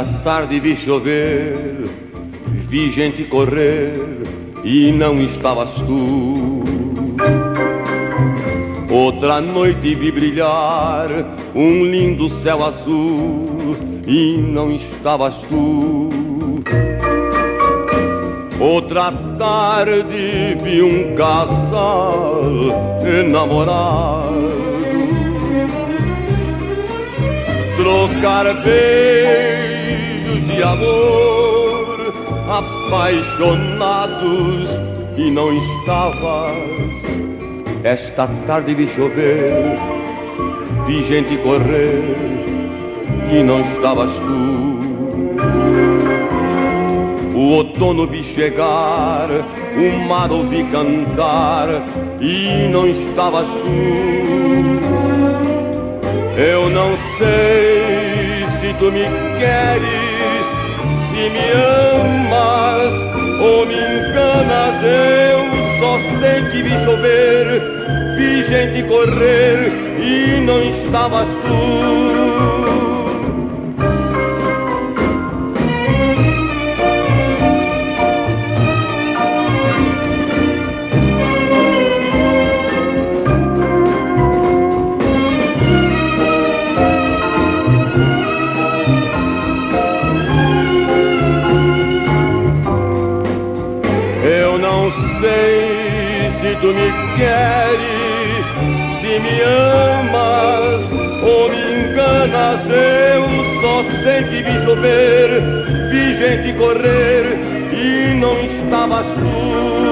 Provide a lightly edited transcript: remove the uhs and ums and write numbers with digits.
Esta tarde vi chover, vi gente correr e não estavas tu. Outra noite vi brilhar um lindo céu azul e não estavas tu. Outra tarde vi um casal enamorado trocar beijos de amor, apaixonados e não estavas. Esta tarde vi chover, vi gente correr e não estavas tu. O outono vi chegar, o mar ouvi cantar e não estavas tu. Eu não sei se tu me queres, se me amas ou me enganas. Eu só sei que vi chover, vi gente correr e não estavas tu. Se tu me queres, se me amas ou me enganas, eu só sei que vi chover, vi gente correr e não estavas tu.